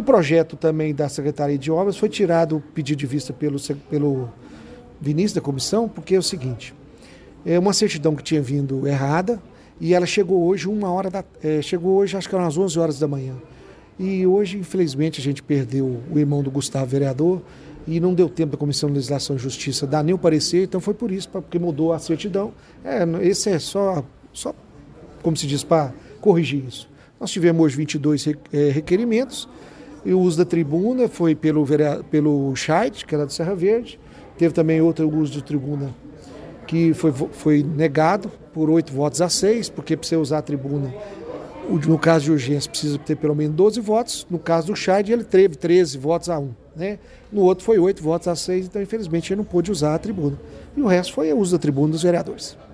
projeto também da Secretaria de Obras foi tirado o pedido de vista pelo Vinícius da comissão, porque é o seguinte, é uma certidão que tinha vindo errada e ela chegou hoje chegou hoje acho que eram umas 11 horas da manhã. E hoje, infelizmente, a gente perdeu o irmão do Gustavo, vereador, e não deu tempo da Comissão de Legislação e Justiça dar nem o parecer, então foi por isso, porque mudou a certidão. Esse é só como se diz, para corrigir isso. Nós tivemos hoje 22 requerimentos, e o uso da tribuna foi pelo Scheid, que era do Serra Verde, teve também outro uso de tribuna que foi negado por 8-6, porque para você usar a tribuna, no caso de urgência, precisa ter pelo menos 12 votos. No caso do Scheid, ele teve 13-1. Né? No outro foi 8-6, então infelizmente ele não pôde usar a tribuna. E o resto foi o uso da tribuna dos vereadores.